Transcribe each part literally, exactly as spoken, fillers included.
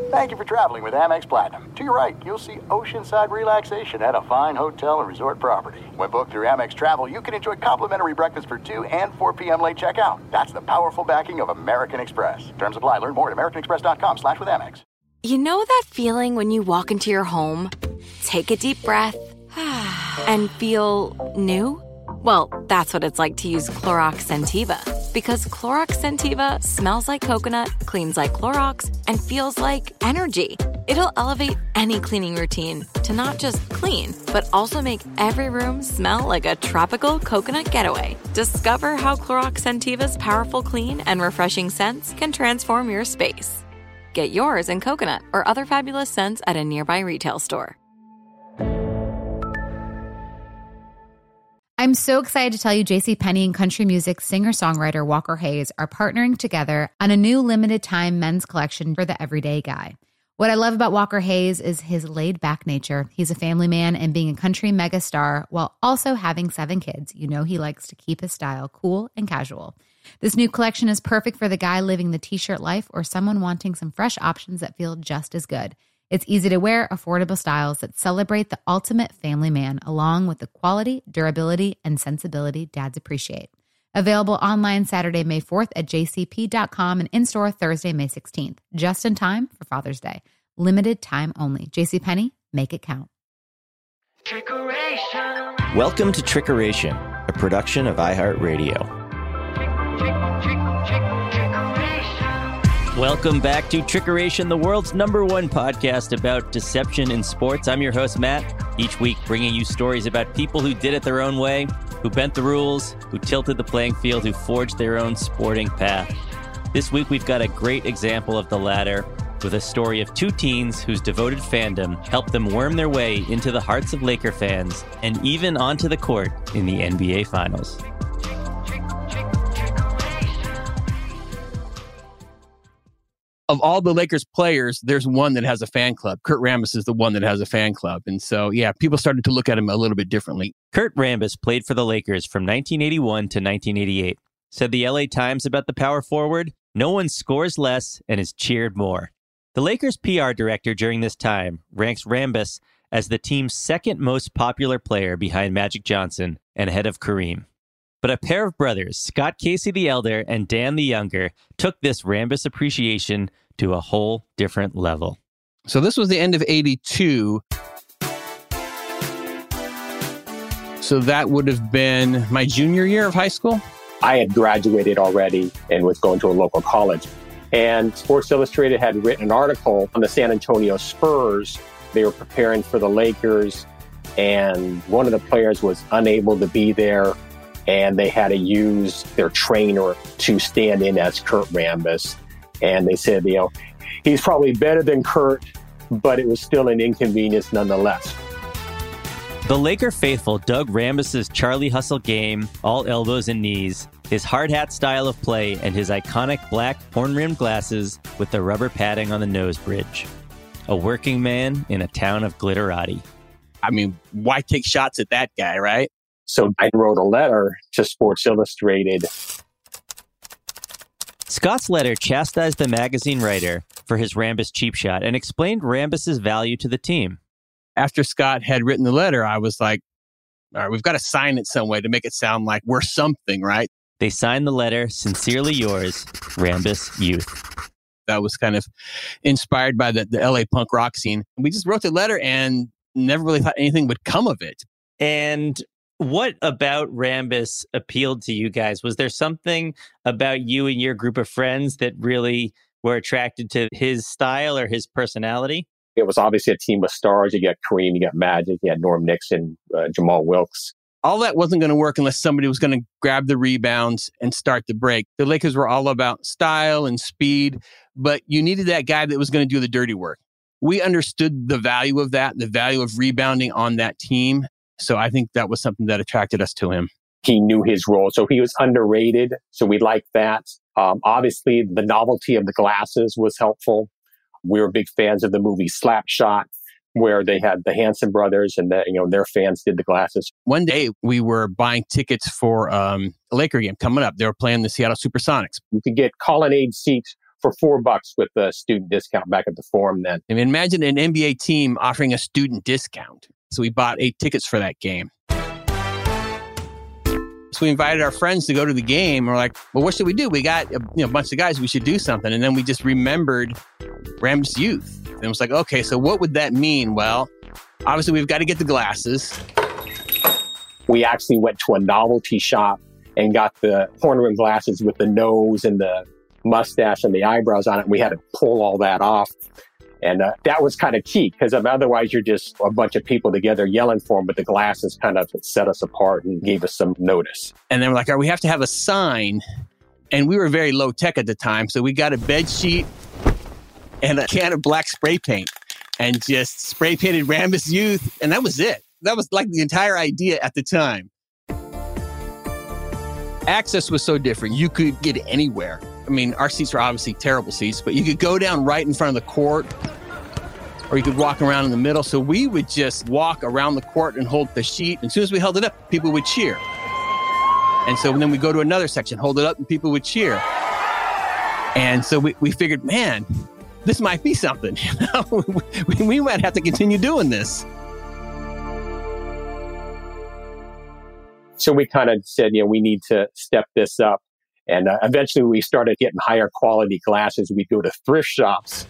Thank you for traveling with Amex Platinum. To your right, you'll see oceanside relaxation at a fine hotel and resort property. When booked through Amex Travel, you can enjoy complimentary breakfast for two and four p.m. late checkout. That's the powerful backing of American Express. Terms apply. Learn more at americanexpress.com slash with Amex. You know that feeling when you walk into your home, take a deep breath, and feel new? Well, that's what it's like to use Clorox Scentiva. Because Clorox Scentiva smells like coconut, cleans like Clorox, and feels like energy. It'll elevate any cleaning routine to not just clean, but also make every room smell like a tropical coconut getaway. Discover how Clorox Scentiva's powerful clean and refreshing scents can transform your space. Get yours in coconut or other fabulous scents at a nearby retail store. I'm so excited to tell you JCPenney and country music singer-songwriter Walker Hayes are partnering together on a new limited-time men's collection for the everyday guy. What I love about Walker Hayes is his laid-back nature. He's a family man, and being a country megastar while also having seven kids, you know he likes to keep his style cool and casual. This new collection is perfect for the guy living the t-shirt life or someone wanting some fresh options that feel just as good. It's easy to wear, affordable styles that celebrate the ultimate family man, along with the quality, durability, and sensibility dads appreciate. Available online Saturday, May fourth at j c p dot com and in-store Thursday, May sixteenth. Just in time for Father's Day. Limited time only. JCPenney, make it count. Trickeration. Welcome to Trickeration, a production of iHeartRadio. Welcome back to Trickeration, the world's number one podcast about deception in sports. I'm your host, Matt, each week bringing you stories about people who did it their own way, who bent the rules, who tilted the playing field, who forged their own sporting path. This week, we've got a great example of the latter with a story of two teens whose devoted fandom helped them worm their way into the hearts of Laker fans and even onto the court in the N B A Finals. Of all the Lakers players, there's one that has a fan club. Kurt Rambis is the one that has a fan club. And so, yeah, people started to look at him a little bit differently. Kurt Rambis played for the Lakers from nineteen eighty-one to nineteen eighty-eight. Said the L A Times about the power forward, "No one scores less and is cheered more." The Lakers' P R director during this time ranks Rambis as the team's second most popular player behind Magic Johnson and ahead of Kareem. But a pair of brothers, Scott Casey the Elder and Dan the Younger, took this Rambis appreciation to a whole different level. So this was the end of eighty-two. So that would have been my junior year of high school. I had graduated already and was going to a local college. And Sports Illustrated had written an article on the San Antonio Spurs. They were preparing for the Lakers, and one of the players was unable to be there. And they had to use their trainer to stand in as Kurt Rambis. And they said, you know, he's probably better than Kurt, but it was still an inconvenience nonetheless. The Laker faithful dug Rambis' Charlie Hustle game, all elbows and knees, his hard hat style of play, and his iconic black horn-rimmed glasses with the rubber padding on the nose bridge. A working man in a town of glitterati. I mean, why take shots at that guy, right? So I wrote a letter to Sports Illustrated. Scott's letter chastised the magazine writer for his Rambis cheap shot and explained Rambis' value to the team. After Scott had written the letter, I was like, all right, we've got to sign it some way to make it sound like we're something, right? They signed the letter, "Sincerely yours, Rambis Youth." That was kind of inspired by the, the L A punk rock scene. We just wrote the letter and never really thought anything would come of it. And what about Rambis appealed to you guys? Was there something about you and your group of friends that really were attracted to his style or his personality? It was obviously a team of stars. You got Kareem, you got Magic, you had Norm Nixon, uh, Jamal Wilkes. All that wasn't going to work unless somebody was going to grab the rebounds and start the break. The Lakers were all about style and speed, but you needed that guy that was going to do the dirty work. We understood the value of that, the value of rebounding on that team. So I think that was something that attracted us to him. He knew his role. So he was underrated. So we liked that. Um, obviously, the novelty of the glasses was helpful. We were big fans of the movie Slapshot, where they had the Hanson brothers and the, you know, their fans did the glasses. One day we were buying tickets for um, a Laker game coming up. They were playing the Seattle Supersonics. You could get colonnade seats for four bucks with the student discount back at the Forum then. I mean, imagine an N B A team offering a student discount. So we bought eight tickets for that game. So we invited our friends to go to the game. We're like, well, what should we do? We got a, you know, a bunch of guys. We should do something. And then we just remembered Rambus Youth. And it was like, okay, so what would that mean? Well, obviously, we've got to get the glasses. We actually went to a novelty shop and got the horn rim glasses with the nose and the mustache and the eyebrows on it. We had to pull all that off. And uh, that was kind of key because otherwise you're just a bunch of people together yelling for them, but the glasses kind of set us apart and gave us some notice. And then we're like, all right, we have to have a sign. And we were very low tech at the time. So we got a bed sheet and a can of black spray paint and just spray painted Rambus Youth. And that was it. That was like the entire idea at the time. Access was so different. You could get anywhere. I mean, our seats were obviously terrible seats, but you could go down right in front of the court or you could walk around in the middle. So we would just walk around the court and hold the sheet. And as soon as we held it up, people would cheer. And so then we go to another section, hold it up, and people would cheer. And so we, we figured, man, this might be something. You know? we, we might have to continue doing this. So we kind of said, you know, we need to step this up. And uh, eventually we started getting higher quality glasses. We'd go to thrift shops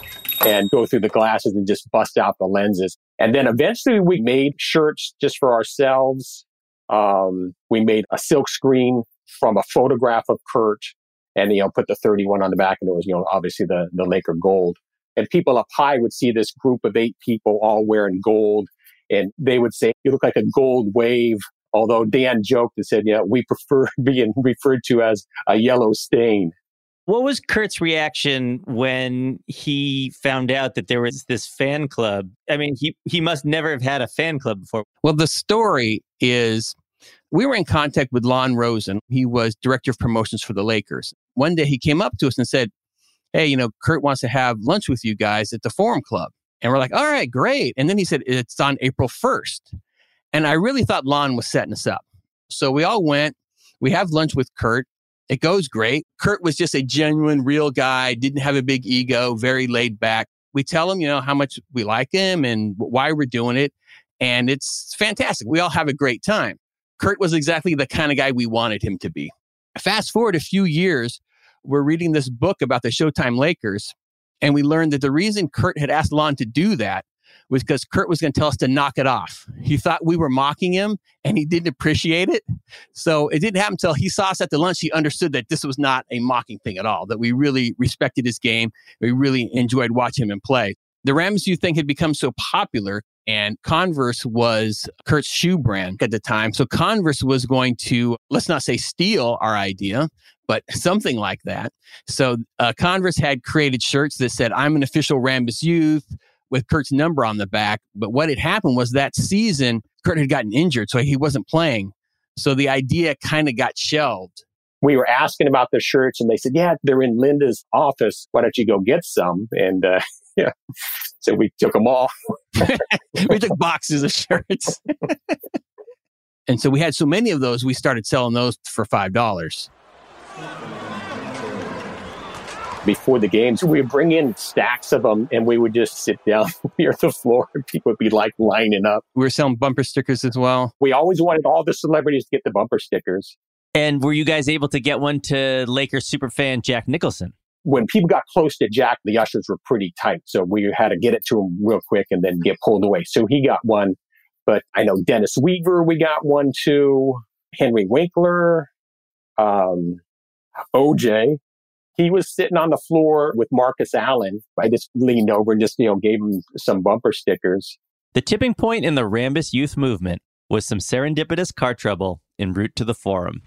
and go through the glasses and just bust out the lenses. And then eventually we made shirts just for ourselves. Um, we made a silk screen from a photograph of Kurt and, you know, put the thirty-one on the back. And it was, you know, obviously the, the Laker gold. And people up high would see this group of eight people all wearing gold. And they would say, you look like a gold wave. Although Dan joked and said, yeah, we prefer being referred to as a yellow stain. What was Kurt's reaction when he found out that there was this fan club? I mean, he, he must never have had a fan club before. Well, the story is we were in contact with Lon Rosen. He was director of promotions for the Lakers. One day he came up to us and said, hey, you know, Kurt wants to have lunch with you guys at the Forum Club. And we're like, all right, great. And then he said, it's on April first. And I really thought Lon was setting us up. So we all went. We have lunch with Kurt. It goes great. Kurt was just a genuine, real guy, didn't have a big ego, very laid back. We tell him, you know, how much we like him and why we're doing it. And it's fantastic. We all have a great time. Kurt was exactly the kind of guy we wanted him to be. Fast forward a few years, we're reading this book about the Showtime Lakers. And we learned that the reason Kurt had asked Lon to do that was because Kurt was going to tell us to knock it off. He thought we were mocking him and he didn't appreciate it. So it didn't happen until he saw us at the lunch. He understood that this was not a mocking thing at all, that we really respected his game. We really enjoyed watching him play. The Rambus Youth thing had become so popular and Converse was Kurt's shoe brand at the time. So Converse was going to, let's not say steal our idea, but something like that. So uh, Converse had created shirts that said, I'm an official Rambus Youth, with Kurt's number on the back. But what had happened was that season, Kurt had gotten injured, so he wasn't playing. So the idea kind of got shelved. We were asking about the shirts, and they said, yeah, they're in Linda's office. Why don't you go get some? And uh, yeah, so we took them all. We took boxes of shirts. And so we had so many of those, we started selling those for five dollars. Before the games, we would bring in stacks of them and we would just sit down near the floor and people would be like lining up. We were selling bumper stickers as well. We always wanted all the celebrities to get the bumper stickers. And were you guys able to get one to Lakers superfan Jack Nicholson? When people got close to Jack, the ushers were pretty tight. So we had to get it to him real quick and then get pulled away. So he got one. But I know Dennis Weaver, we got one too. Henry Winkler, um, O J. He was sitting on the floor with Marcus Allen. I just leaned over and just, you know, gave him some bumper stickers. The tipping point in the Rambus Youth movement was some serendipitous car trouble en route to the Forum.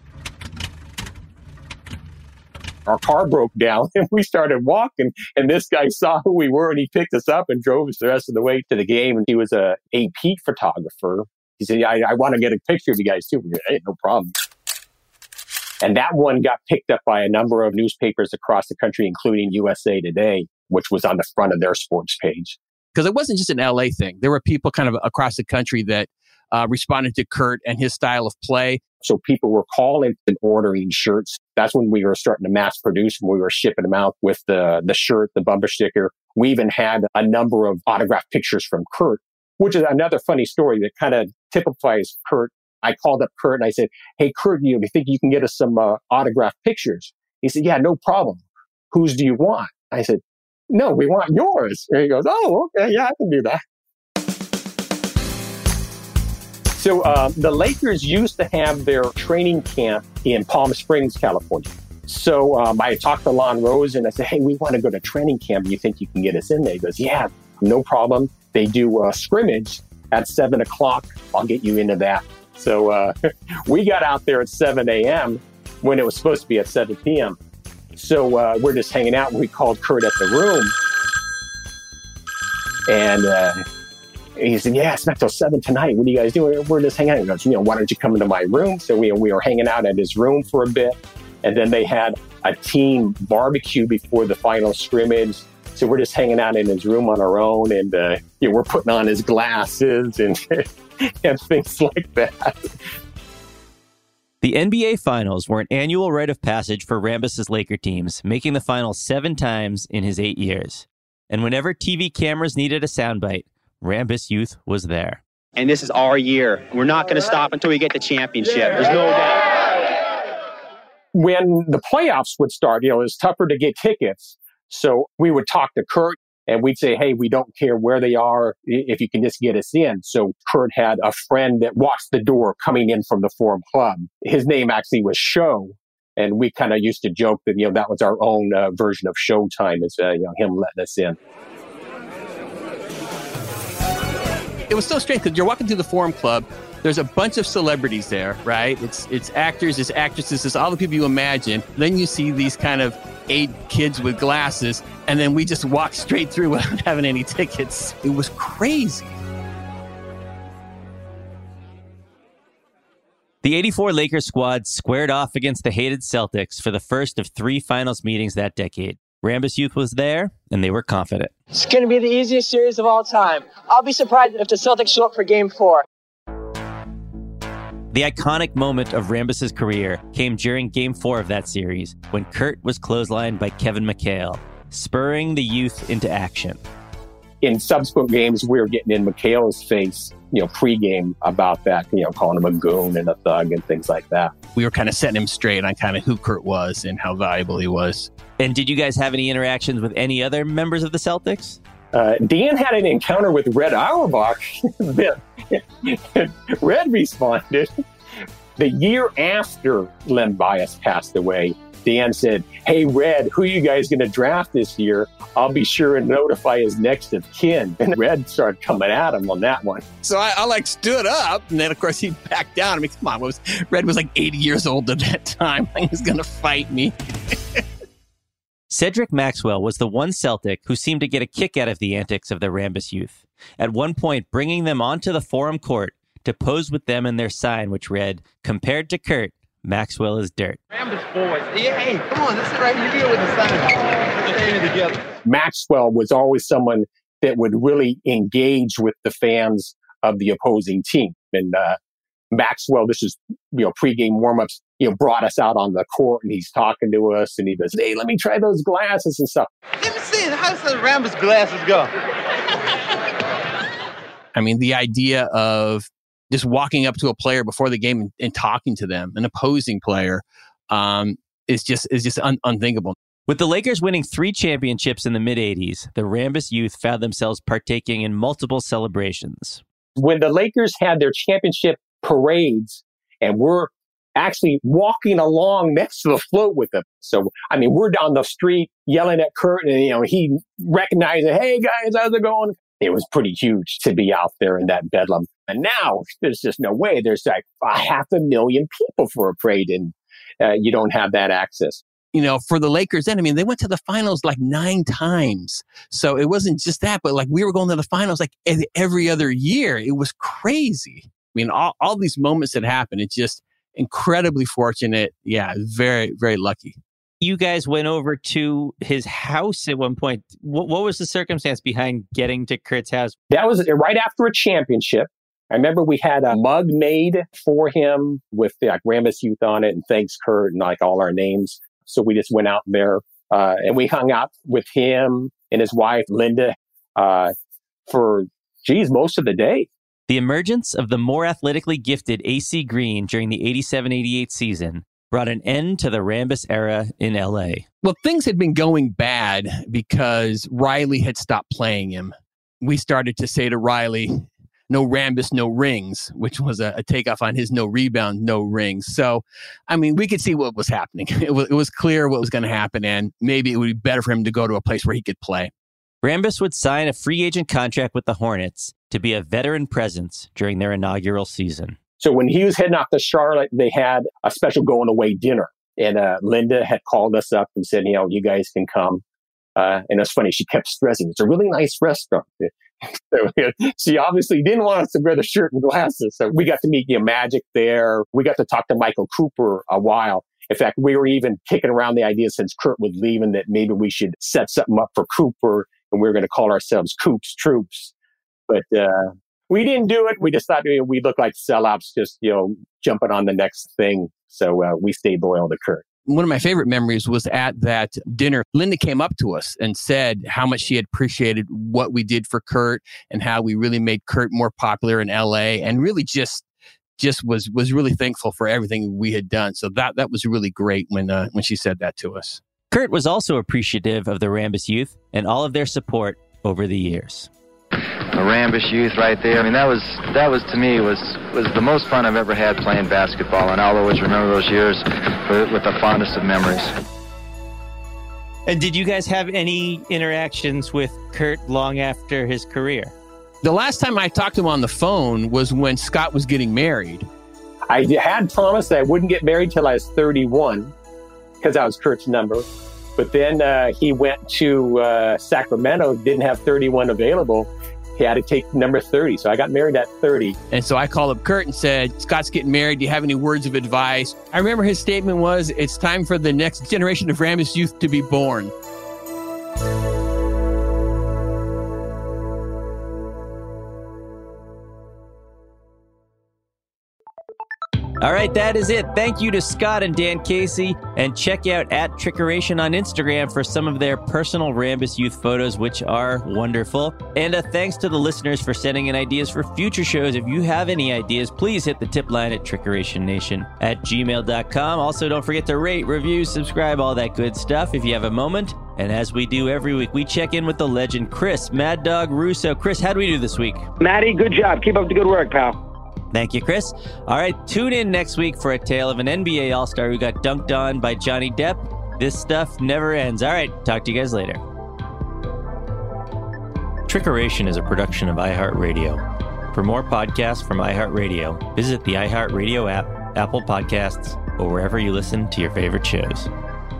Our car broke down and we started walking, and this guy saw who we were and he picked us up and drove us the rest of the way to the game. And he was a A P photographer. He said, I, I want to get a picture of you guys too. Hey, no problem. And that one got picked up by a number of newspapers across the country, including U S A Today, which was on the front of their sports page. Because it wasn't just an L A thing. There were people kind of across the country that uh, responded to Kurt and his style of play. So people were calling and ordering shirts. That's when we were starting to mass produce, when we were shipping them out with the, the shirt, the bumper sticker. We even had a number of autographed pictures from Kurt, which is another funny story that kind of typifies Kurt. I called up Kurt and I said, hey, Kurt, you think you can get us some uh, autographed pictures? He said, yeah, no problem. Whose do you want? I said, no, we want yours. And he goes, oh, okay, yeah, I can do that. So uh, the Lakers used to have their training camp in Palm Springs, California. So um, I talked to Lon Rose and I said, hey, we want to go to training camp. Do you think you can get us in there? He goes, yeah, no problem. They do a scrimmage at seven o'clock. I'll get you into that. So uh, we got out there at seven a.m. when it was supposed to be at seven p.m. So uh, we're just hanging out. We called Kurt at the room. And uh, he said, yeah, it's not till seven tonight. What are you guys doing? We're just hanging out. He goes, you know, why don't you come into my room? So we, we were hanging out at his room for a bit. And then they had a team barbecue before the final scrimmage. So we're just hanging out in his room on our own. And uh, you know, we're putting on his glasses and, and things like that. The N B A Finals were an annual rite of passage for Rambis's Laker teams, making the finals seven times in his eight years. And whenever T V cameras needed a soundbite, Rambis Youth was there. And this is our year. We're not going to stop until we get the championship. There's no doubt. When the playoffs would start, you know, it was tougher to get tickets. So we would talk to Kurt and we'd say, hey, we don't care where they are, if you can just get us in. So Kurt had a friend that watched the door coming in from the Forum Club. His name actually was Show. And we kind of used to joke that, you know, that was our own uh, version of Showtime, is uh, you know, him letting us in. It was so strange because you're walking through the Forum Club. There's a bunch of celebrities there, right? It's it's actors, it's actresses, it's all the people you imagine. Then you see these kind of eight kids with glasses, and then we just walk straight through without having any tickets. It was crazy. The eighty-four Lakers squad squared off against the hated Celtics for the first of three finals meetings that decade. Rambis Youth was there, and they were confident. It's going to be the easiest series of all time. I'll be surprised if the Celtics show up for game four. The iconic moment of Rambis's career came during game four of that series when Kurt was clotheslined by Kevin McHale, spurring the youth into action. In subsequent games, we were getting in McHale's face, you know, pregame about that, you know, calling him a goon and a thug and things like that. We were kind of setting him straight on kind of who Kurt was and how valuable he was. And did you guys have any interactions with any other members of the Celtics? Uh, Dan had an encounter with Red Auerbach. Red responded. The year after Len Bias passed away, Dan said, hey, Red, who are you guys going to draft this year? I'll be sure and notify his next of kin. And Red started coming at him on that one. So I, I like stood up, and then, of course, he backed down. I mean, come on, was, Red was like eighty years old at that time. He was going to fight me. Cedric Maxwell was the one Celtic who seemed to get a kick out of the antics of the Rambis Youth, at one point bringing them onto the Forum court to pose with them in their sign, which read, compared to Kurt, Maxwell is dirt. Rambis boys. Yeah, hey, come on, let's sit right here with the sign. Stay together. Maxwell was always someone that would really engage with the fans of the opposing team. And uh, Maxwell, this is, you know, pregame warmups, you know, brought us out on the court and he's talking to us and he goes, hey, let me try those glasses and stuff. Let me see, how does the Rambis glasses go? I mean, the idea of just walking up to a player before the game and, and talking to them, an opposing player, um, is just is just un- unthinkable. With the Lakers winning three championships in the mid-eighties, the Rambis Youth found themselves partaking in multiple celebrations. When the Lakers had their championship parades and we're actually walking along next to the float with them. So, I mean, we're down the street yelling at Kurt and, you know, he recognized it. Hey, guys, how's it going? It was pretty huge to be out there in that bedlam. And now there's just no way. There's like a half a million people for a parade and uh, you don't have that access. You know, for the Lakers then, I mean, they went to the finals like nine times. So it wasn't just that, but like we were going to the finals like every other year. It was crazy. I mean, all, all these moments that happened, it's just incredibly fortunate. Yeah, very, very lucky. You guys went over to his house at one point. What, what was the circumstance behind getting to Kurt's house? That was right after a championship. I remember we had a mug made for him with like Rambus Youth on it and thanks Kurt and like all our names. So we just went out there uh, and we hung out with him and his wife, Linda, uh, for, geez, most of the day. The emergence of the more athletically gifted A C Green during the eighty-seven eighty-eight season brought an end to the Rambus era in L A. Well, things had been going bad because Riley had stopped playing him. We started to say to Riley, no Rambus, no rings, which was a, a takeoff on his no rebound, no rings. So, I mean, we could see what was happening. It was, it was clear what was going to happen, and maybe it would be better for him to go to a place where he could play. Rambus would sign a free agent contract with the Hornets to be a veteran presence during their inaugural season. So when he was heading off to Charlotte, they had a special going away dinner. And uh, Linda had called us up and said, you know, you guys can come. Uh, and it's funny, she kept stressing, it's a really nice restaurant. So, she obviously didn't want us to wear the shirt and glasses. So we got to meet you know, Magic there. We got to talk to Michael Cooper a while. In fact, we were even kicking around the idea since Kurt was leaving that maybe we should set something up for Cooper and we were going to call ourselves Coops Troops. But uh, we didn't do it. We just thought you know, we looked like sellouts just, you know, jumping on the next thing. So uh, we stayed loyal to Kurt. One of my favorite memories was at that dinner. Linda came up to us and said how much she had appreciated what we did for Kurt and how we really made Kurt more popular in L A and really just just was was really thankful for everything we had done. So that that was really great when uh, when she said that to us. Kurt was also appreciative of the Rambus youth and all of their support over the years. The Rambus youth right there. I mean, that was, that was to me, was was the most fun I've ever had playing basketball. And I'll always remember those years with, with the fondest of memories. And did you guys have any interactions with Kurt long after his career? The last time I talked to him on the phone was when Scott was getting married. I had promised that I wouldn't get married till I was thirty-one because I was Kurt's number. But then uh, he went to uh, Sacramento, didn't have thirty-one available. He had to take number thirty. So I got married at thirty. And so I called up Kurt and said, Scott's getting married. Do you have any words of advice? I remember his statement was, it's time for the next generation of Rambus youth to be born. All right, that is it. Thank you to Scott and Dan Casey. And check out at Trickeration on Instagram for some of their personal Rambus youth photos, which are wonderful. And a thanks to the listeners for sending in ideas for future shows. If you have any ideas, please hit the tip line at trickerationnation at gmail dot com. Also, don't forget to rate, review, subscribe, all that good stuff if you have a moment. And as we do every week, we check in with the legend, Chris Mad Dog Russo. Chris, how do we do this week? Matty, good job. Keep up the good work, pal. Thank you, Chris. All right, tune in next week for a tale of an N B A All-Star who got dunked on by Johnny Depp. This stuff never ends. All right, talk to you guys later. Trickeration is a production of iHeartRadio. For more podcasts from iHeartRadio, visit the iHeartRadio app, Apple Podcasts, or wherever you listen to your favorite shows.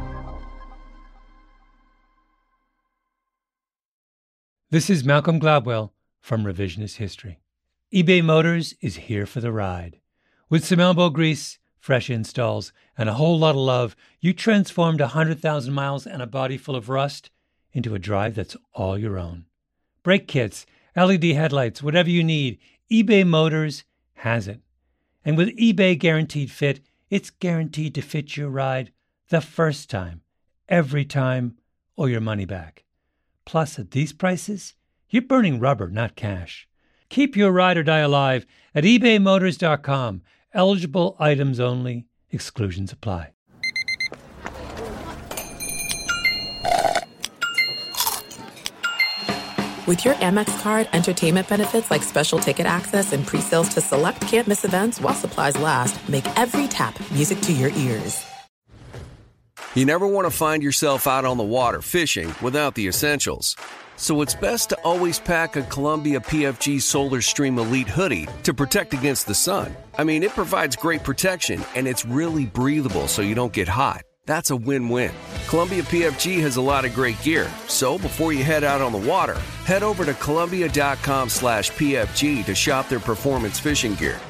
This is Malcolm Gladwell from Revisionist History. eBay Motors is here for the ride. With some elbow grease, fresh installs, and a whole lot of love, you transformed one hundred thousand miles and a body full of rust into a drive that's all your own. Brake kits, L E D headlights, whatever you need, eBay Motors has it. And with eBay Guaranteed Fit, it's guaranteed to fit your ride the first time, every time, or your money back. Plus, at these prices, you're burning rubber, not cash. Keep your ride or die alive at ebay motors dot com. Eligible items only. Exclusions apply. With your Amex card, entertainment benefits like special ticket access and pre-sales to select can't-miss events while supplies last make every tap music to your ears. You never want to find yourself out on the water fishing without the essentials. So it's best to always pack a Columbia P F G Solar Stream Elite hoodie to protect against the sun. I mean, it provides great protection, and it's really breathable so you don't get hot. That's a win-win. Columbia P F G has a lot of great gear, so before you head out on the water, head over to Columbia dot com slash P F G to shop their performance fishing gear.